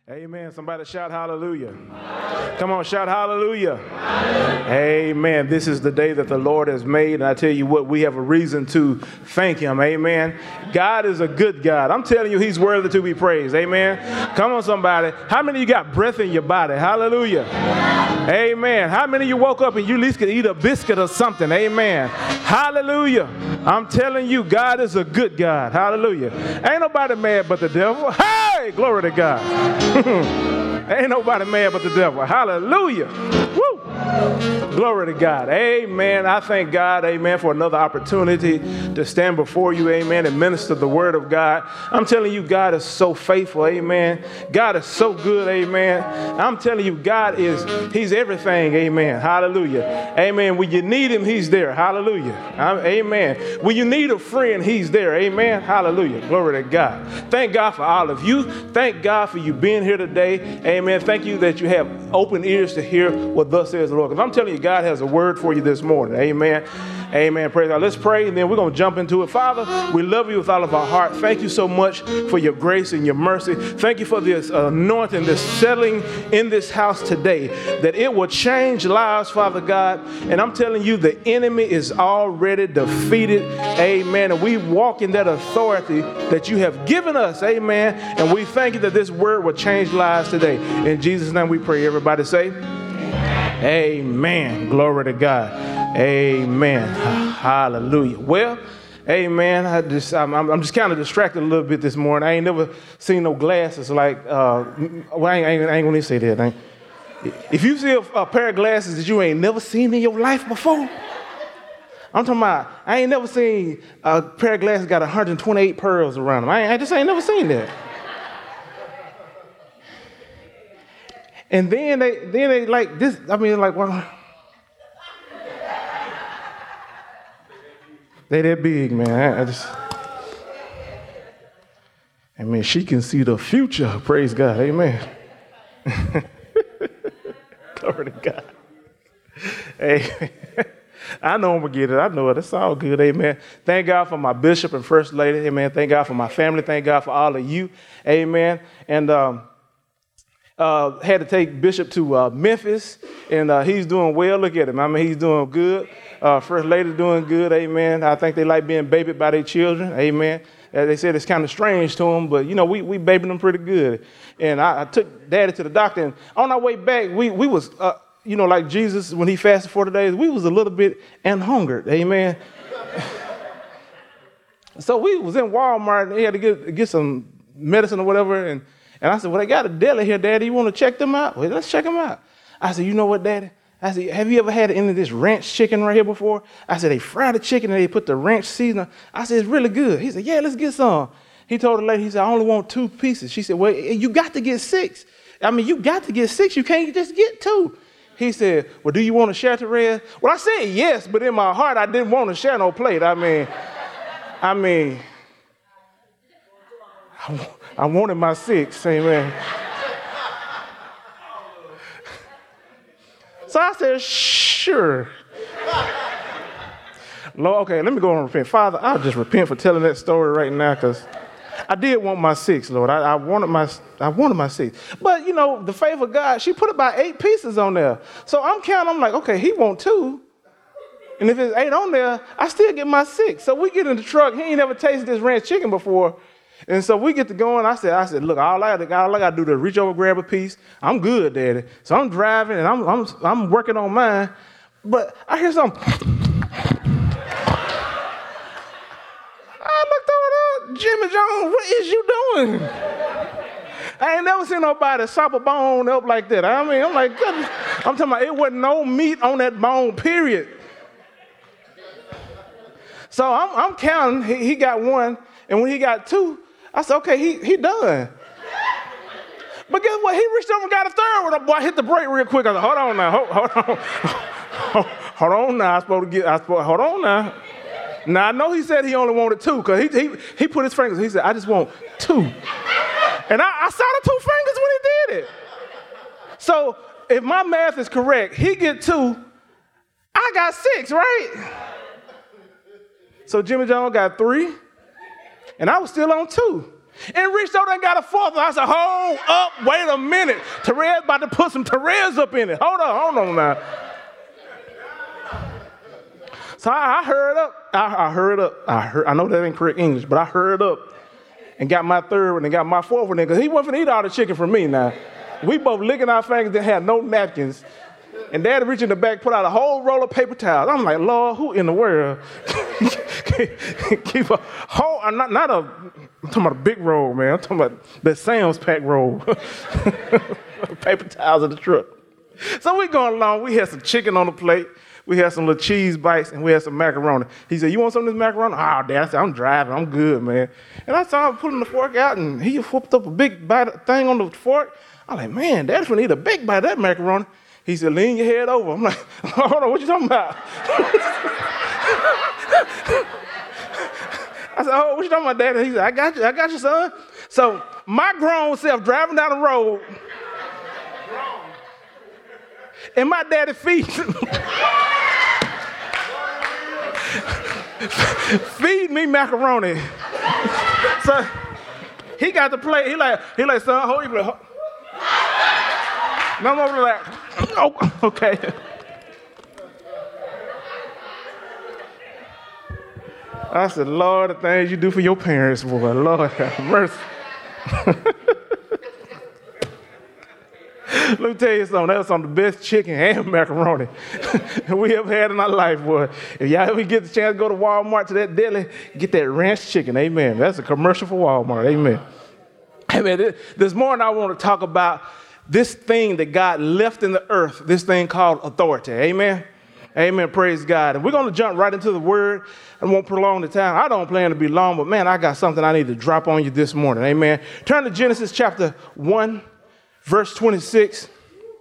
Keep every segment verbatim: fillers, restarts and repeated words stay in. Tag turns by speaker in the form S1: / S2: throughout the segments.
S1: Amen. Somebody shout hallelujah. Come on, shout hallelujah. Amen. This is the day that the Lord has made. And I tell you what, we have a reason to thank him. Amen. God is a good God. I'm telling you, he's worthy to be praised. Amen. Come on, somebody. How many of you got breath in your body? Hallelujah. Amen. How many of you woke up and you at least could eat a biscuit or something? Amen. Hallelujah. I'm telling you, God is a good God. Hallelujah. Ain't nobody mad but the devil. Hey, glory to God. Ain't nobody mad but the devil. Hallelujah. Woo. Glory to God. Amen. I thank God, amen, for another opportunity to stand before you, amen, and minister the word of God. I'm telling you, God is so faithful, amen. God is so good, amen. I'm telling you, God is, he's everything, amen. Hallelujah. Amen. When you need him, he's there. Hallelujah. Amen. When you need a friend, he's there. Amen. Hallelujah. Glory to God. Thank God for all of you. Thank God for you being here today. Amen. Thank you that you have open ears to hear what thus says the Lord. Because I'm telling you, God has a word for you this morning. Amen. Amen. Praise God. Let's pray, and then we're going to jump into it. Father, we love you with all of our heart. Thank you so much for your grace and your mercy. Thank you for this anointing, this settling in this house today, that it will change lives, Father God. And I'm telling you, the enemy is already defeated. Amen. And we walk in that authority that you have given us. Amen. And we thank you that this word will change lives today. In Jesus' name we pray. Everybody say, amen. Glory to God. Amen. Hallelujah. Well, amen. I just, I'm, I'm just kind of distracted a little bit this morning. I ain't never seen no glasses like, uh, well, I ain't, I ain't, I ain't going to say that. Ain't. If you see a, a pair of glasses that you ain't never seen in your life before, I'm talking about, I ain't never seen a pair of glasses got one hundred twenty-eight pearls around them. I, ain't, I just ain't never seen that. And then they, then they like this, I mean, like, well, they that big, man. I, I just, I mean, she can see the future. Praise God. Amen. Glory to God. Amen. I know I'm going to get it. I know it. It's all good. Amen. Thank God for my bishop and first lady. Amen. Thank God for my family. Thank God for all of you. Amen. And, um, Uh, had to take Bishop to uh, Memphis, and uh, he's doing well. Look at him. I mean, he's doing good. Uh, First Lady doing good. Amen. I think they like being babied by their children. Amen. As they said, it's kind of strange to them, but, you know, we we babied them pretty good. And I, I took Daddy to the doctor, and on our way back, we we was, uh, you know, like Jesus, when he fasted forty days, we was a little bit and hungered. Amen. So we was in Walmart, and he had to get, get some medicine or whatever, and And I said, well, they got a deli here, Daddy. You want to check them out? Well, let's check them out. I said, you know what, Daddy? I said, have you ever had any of this ranch chicken right here before? I said, they fry the chicken and they put the ranch seasoning. I said, it's really good. He said, yeah, let's get some. He told the lady, he said, I only want two pieces. She said, well, you got to get six. I mean, you got to get six. You can't just get two. He said, well, do you want to share the rest? Well, I said yes, but in my heart, I didn't want to share no plate. I mean, I mean, I I wanted my six, amen. So I said, sure. Lord, okay, let me go and repent. Father, I'll just repent for telling that story right now, because I did want my six, Lord. I, I wanted my I wanted my six. But, you know, the favor of God, she put about eight pieces on there. So I'm counting, I'm like, okay, he want two. And if it's eight on there, I still get my six. So we get in the truck. He ain't never tasted this ranch chicken before. And so we get to going. I said, I said, look, all I, all I got to do is reach over, grab a piece. I'm good, Daddy. So I'm driving and I'm I'm I'm working on mine. But I hear something. I looked over there, Jimmy Jones, what is you doing? I ain't never seen nobody sop a bone up like that. I mean, I'm like, goodness. I'm talking about it wasn't no meat on that bone, period. So I'm I'm counting. He, he got one, and when he got two, I said, okay, he he done. But guess what? He reached over and got a third one. Boy, I hit the brake real quick. I said, hold on now. Hold, hold on. Hold on now. I supposed to get, I supposed, hold on now. Now, I know he said he only wanted two, because he, he he put his fingers, he said, I just want two. And I, I saw the two fingers when he did it. So if my math is correct, he get two, I got six, right? So Jimmy Jones got three. And I was still on two. And reached over and got a fourth one. I said, hold up, wait a minute. Terez about to put some Terez up in it. Hold on, hold on now. So I, I hurried up. I, I hurried up. I, heard, I know that ain't correct English, but I hurried up and got my third one and got my fourth one in because he wasn't going to eat all the chicken from me now. We both licking our fingers and had no napkins. And Daddy reached in the back, put out a whole roll of paper towels. I'm like, Lord, who in the world? Keep a whole, not, not a, I'm talking about a big roll, man. I'm talking about the Sam's Pack roll. Paper towels in the truck. So we going along. We had some chicken on the plate. We had some little cheese bites, and we had some macaroni. He said, you want some of this macaroni? Oh, Dad, I said, I'm driving. I'm good, man. And I saw him pulling the fork out, and he whooped up a big bite thing on the fork. I'm like, man, Dad's going to eat a big bite of that macaroni. He said, lean your head over. I'm like, hold on, what you talking about? I said, oh, what you talking about, Daddy? He said, I got you, I got you, son. So my grown self driving down the road, and my daddy feed, feed me macaroni. So he got the plate. He like, he like, son, hold your plate. No more like, oh, okay. I said, Lord, the things you do for your parents, boy. Lord have mercy. Let me tell you something. That was some of the best chicken and macaroni we ever had in our life, boy. If y'all ever get the chance to go to Walmart to that deli, get that ranch chicken. Amen. That's a commercial for Walmart. Amen. Amen. This morning I want to talk about this thing that God left in the earth, this thing called authority. Amen. Amen. Praise God. And we're going to jump right into the word. I won't prolong the time. I don't plan to be long, but man, I got something I need to drop on you this morning. Amen. Turn to Genesis chapter one, verse twenty-six.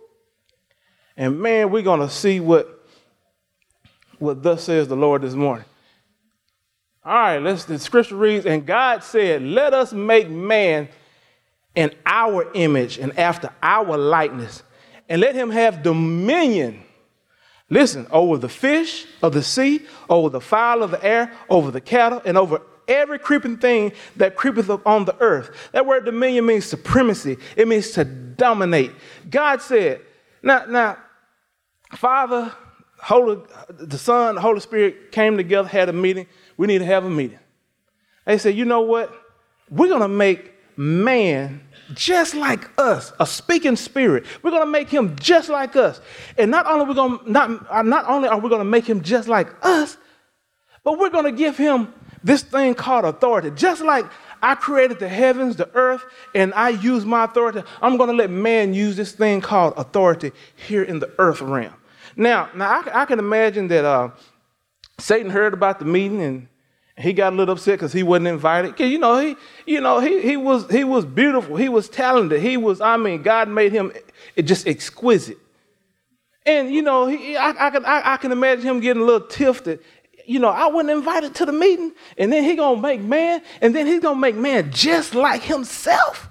S1: And man, we're going to see what, what thus says the Lord this morning. All right, let's, the scripture reads, and God said, let us make man in our image and after our likeness, and let him have dominion. Listen, over the fish of the sea, over the fowl of the air, over the cattle, and over every creeping thing that creepeth upon the earth. That word dominion means supremacy. It means to dominate. God said, now, now, Father, Holy, the Son, the Holy Spirit came together, had a meeting. We need to have a meeting. They said, you know what? We're going to make man just like us, a speaking spirit. We're going to make him just like us. And not only, we're going to, not, not only are we going to make him just like us, but we're going to give him this thing called authority. Just like I created the heavens, the earth, and I use my authority, I'm going to let man use this thing called authority here in the earth realm. Now, now I, I can imagine that uh, Satan heard about the meeting and he got a little upset because he wasn't invited. Cause you know, he, you know, he he was he was beautiful. He was talented. He was, I mean, God made him just exquisite. And you know, he, I, I can I, I can imagine him getting a little tiffed that, you know, I wasn't invited to the meeting, and then he gonna make man, and then he's gonna make man just like himself.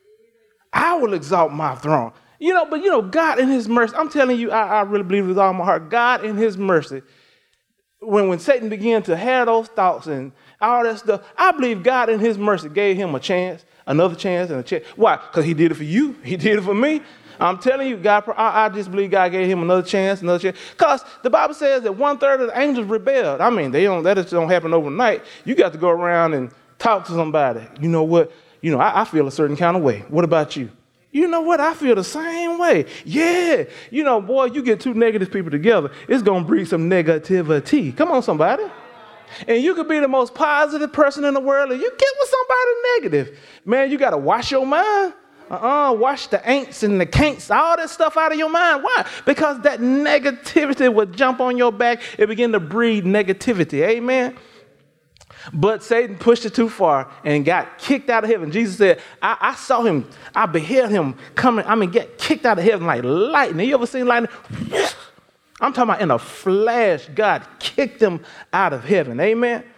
S1: I will exalt my throne. You know, but you know, God in his mercy, I'm telling you, I, I really believe with all my heart, God in his mercy. When, when Satan began to have those thoughts and all that stuff, I believe God in his mercy gave him a chance, another chance, and a chance. Why? Because he did it for you. He did it for me. I'm telling you, God, I, I just believe God gave him another chance, another chance. Because the Bible says that one third of the angels rebelled. I mean, they don't, that just don't happen overnight. You got to go around and talk to somebody. You know what? You know, I, I feel a certain kind of way. What about you? You know what? I feel the same way. Yeah. You know, boy, you get two negative people together, it's going to breed some negativity. Come on, somebody. And you could be the most positive person in the world, and you get with somebody negative. Man, you got to wash your mind. Uh-uh, wash the ain'ts and the can'ts, all that stuff out of your mind. Why? Because that negativity would jump on your back and begin to breed negativity. Amen. But Satan pushed it too far and got kicked out of heaven. Jesus said, I, I saw him, I beheld him coming, I mean, get kicked out of heaven like lightning. You ever seen lightning? I'm talking about in a flash, God kicked him out of heaven. Amen.